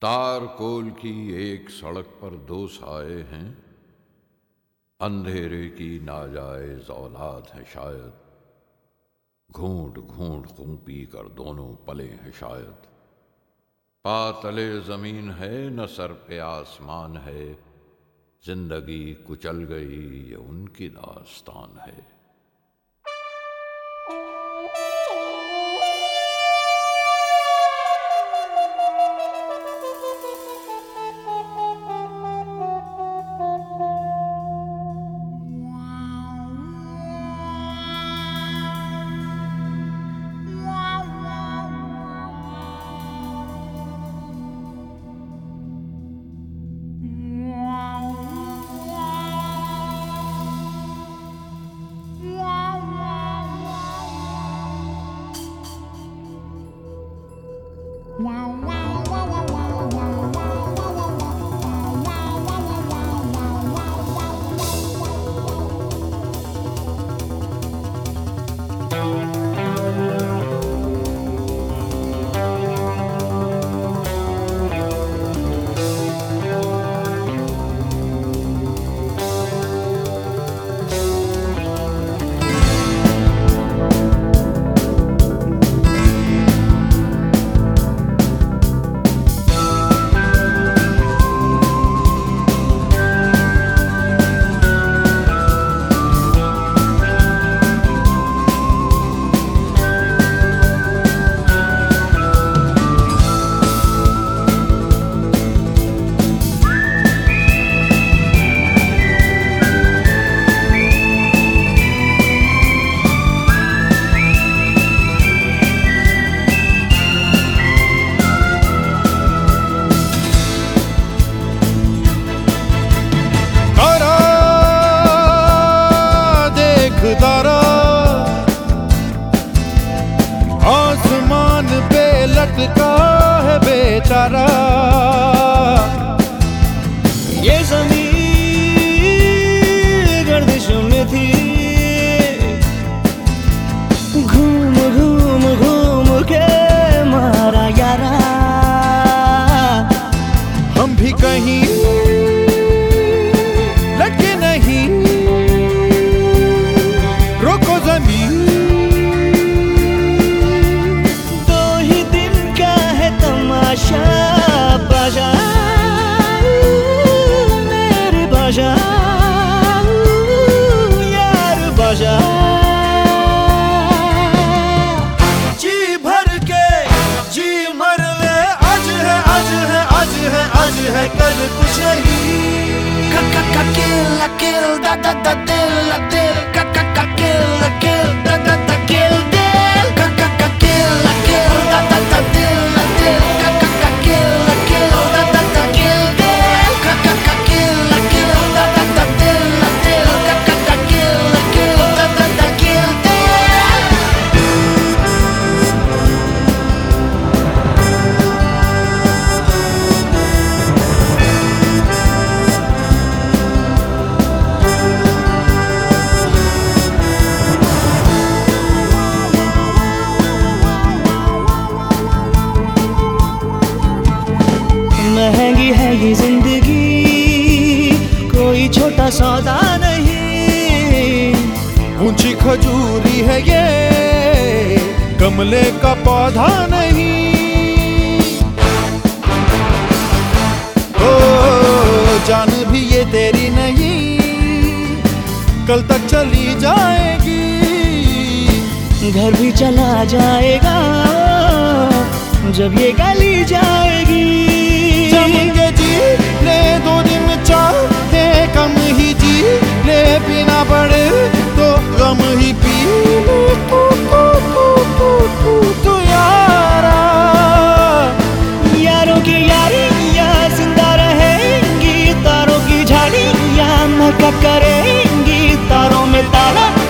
तारकोल की एक सड़क पर दो साए हैं, अंधेरे की नाजायज औलाद है शायद। घूंट घूंट खूं पी कर दोनों पले हैं शायद। पातले जमीन है न सर पे आसमान है, जिंदगी कुचल गई ये उनकी दास्तान है। आसमान पे लटका है बेचारा, ये ज़मीन गर्दिशों में थी। घूम घूम घूम के मारा यारा, हम भी कहीं लटके नहीं। रोको जमीन, बाजा बाजा मेरे बाजा यार बाजा। जी भर के जी मर ले, आज है आज है आज है आज है कल कुछ नहीं। किल किल दा दा दा दिल दिल किल किल दा दा दा किल दिल किल किल दा दा दा दिल दिल महंगी है ये जिंदगी, कोई छोटा सौदा नहीं। ऊंची खजूरी है ये, गमले का पौधा नहीं। ओ जान भी ये तेरी नहीं, कल तक चली जाएगी। घर भी चला जाएगा जब ये गली जाएगी। जम के जी ले 2 दिन चाहे कम ही जी ले, पीना पड़े तो गम ही पी ले। तू यारा, यारों की यारियां जिंदा रहेंगी, तारों की झाड़ियां महका करेंगी, तारों में ताला